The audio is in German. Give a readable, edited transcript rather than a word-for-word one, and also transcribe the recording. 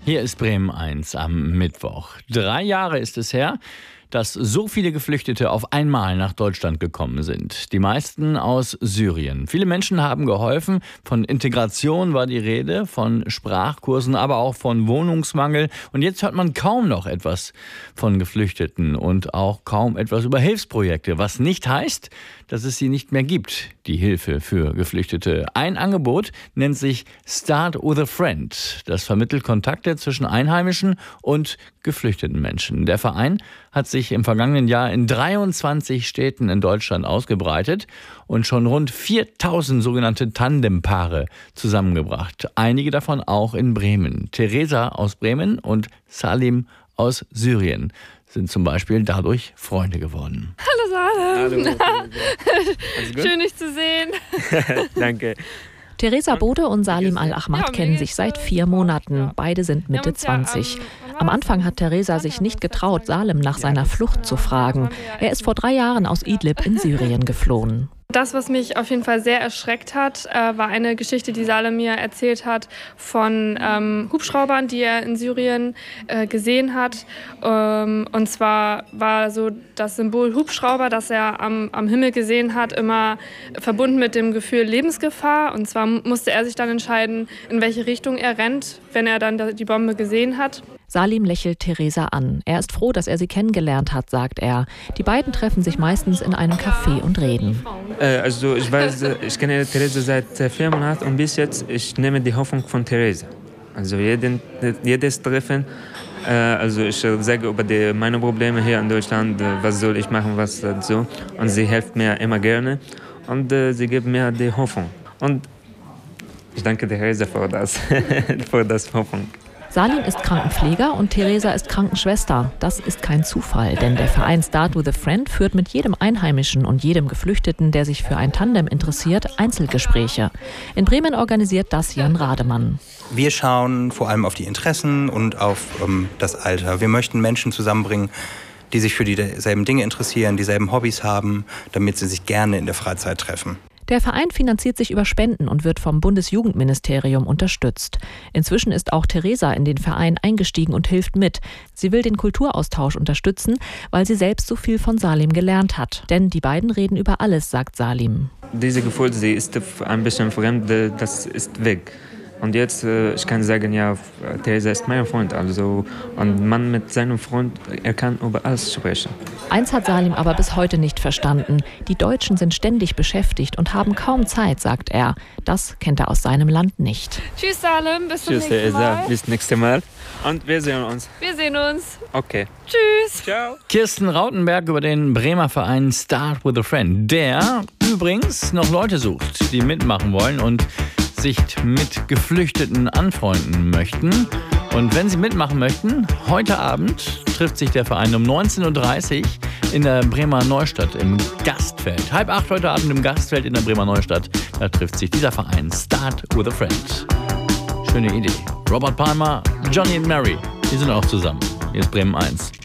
Hier ist Bremen 1 am Mittwoch. 3 Jahre ist es her, dass so viele Geflüchtete auf einmal nach Deutschland gekommen sind. Die meisten aus Syrien. Viele Menschen haben geholfen. Von Integration war die Rede, von Sprachkursen, aber auch von Wohnungsmangel. Und jetzt hört man kaum noch etwas von Geflüchteten und auch kaum etwas über Hilfsprojekte. Was nicht heißt, dass es sie nicht mehr gibt, die Hilfe für Geflüchtete. Ein Angebot nennt sich Start with a Friend. Das vermittelt Kontakte zwischen Einheimischen und geflüchteten Menschen. Der Verein hat sich im vergangenen Jahr in 23 Städten in Deutschland ausgebreitet und schon rund 4000 sogenannte Tandempaare zusammengebracht. Einige davon auch in Bremen. Theresa aus Bremen und Salim aus Syrien sind zum Beispiel dadurch Freunde geworden. Hallo Salim. Hallo. Schön, dich zu sehen. Danke. Theresa Bode und Salim Al-Ahmad kennen sich seit 4 Monaten. Beide sind Mitte 20. Am Anfang hat Theresa sich nicht getraut, Salim nach seiner Flucht zu fragen. Er ist vor 3 Jahren aus Idlib in Syrien geflohen. Das, was mich auf jeden Fall sehr erschreckt hat, war eine Geschichte, die Salim mir erzählt hat von Hubschraubern, die er in Syrien gesehen hat. Und zwar war so das Symbol Hubschrauber, das er am Himmel gesehen hat, immer verbunden mit dem Gefühl Lebensgefahr. Und zwar musste er sich dann entscheiden, in welche Richtung er rennt, wenn er dann die Bombe gesehen hat. Salim lächelt Theresa an. Er ist froh, dass er sie kennengelernt hat, sagt er. Die beiden treffen sich meistens in einem Café und reden. Also ich ich kenne Theresa seit 4 Monaten und bis jetzt, ich nehme die Hoffnung von Theresa. Also jedes Treffen, also ich sage über meine Probleme hier in Deutschland, was soll ich machen, was so. Und sie hilft mir immer gerne und sie gibt mir die Hoffnung. Und ich danke Theresa für das Hoffnung. Salim ist Krankenpfleger und Theresa ist Krankenschwester. Das ist kein Zufall, denn der Verein Start with a Friend führt mit jedem Einheimischen und jedem Geflüchteten, der sich für ein Tandem interessiert, Einzelgespräche. In Bremen organisiert das Jan Rademann. Wir schauen vor allem auf die Interessen und auf das Alter. Wir möchten Menschen zusammenbringen, die sich für dieselben Dinge interessieren, dieselben Hobbys haben, damit sie sich gerne in der Freizeit treffen. Der Verein finanziert sich über Spenden und wird vom Bundesjugendministerium unterstützt. Inzwischen ist auch Theresa in den Verein eingestiegen und hilft mit. Sie will den Kulturaustausch unterstützen, weil sie selbst so viel von Salim gelernt hat. Denn die beiden reden über alles, sagt Salim. Diese Gefühl, sie ist ein bisschen fremd, das ist weg. Und jetzt, ich kann sagen, ja, Theresa ist mein Freund. Also, und man mit seinem Freund, er kann über alles sprechen. Eins hat Salim aber bis heute nicht verstanden. Die Deutschen sind ständig beschäftigt und haben kaum Zeit, sagt er. Das kennt er aus seinem Land nicht. Tschüss Salim, bis zum Tschüss, nächsten Mal. Theresa, bis nächstes Mal. Und wir sehen uns. Wir sehen uns. Okay. Tschüss. Ciao. Kirsten Rautenberg über den Bremer Verein Start with a Friend, der übrigens noch Leute sucht, die mitmachen wollen und sich mit Geflüchteten anfreunden möchten. Und wenn Sie mitmachen möchten, heute Abend trifft sich der Verein um 19.30 Uhr in der Bremer Neustadt im Gastfeld. 7:30 heute Abend im Gastfeld in der Bremer Neustadt. Da trifft sich dieser Verein Start with a Friend. Schöne Idee. Robert Palmer, Johnny and Mary, die sind auch zusammen. Hier ist Bremen 1.